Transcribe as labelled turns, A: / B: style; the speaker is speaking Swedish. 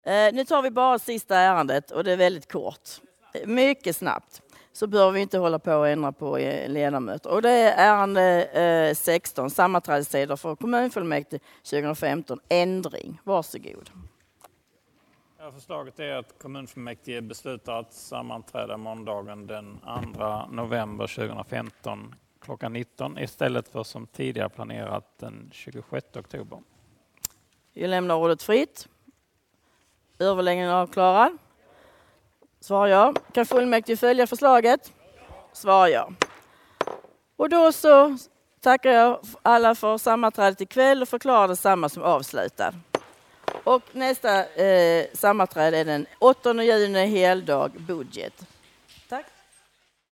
A: Nu tar vi bara sista ärendet och det är väldigt kort. Mycket snabbt. Så bör vi inte hålla på och ändra på ledamöter. Och det är ärende 16, sammanträdestider för kommunfullmäktige 2015, ändring. Varsågod.
B: Ja, förslaget är att kommunfullmäktige beslutar att sammanträda måndagen den 2 november 2015 klockan 19 istället för som tidigare planerat den 26 oktober.
A: Jag lämnar ordet fritt. Överläggningen avklarad. Svar ja. Kan fullmäktige följa förslaget? Svar ja. Och då så tackar jag alla för sammanträdet ikväll och förklarar detsamma som avslutad. Och nästa sammanträde är den 8 juni, heldag, budget.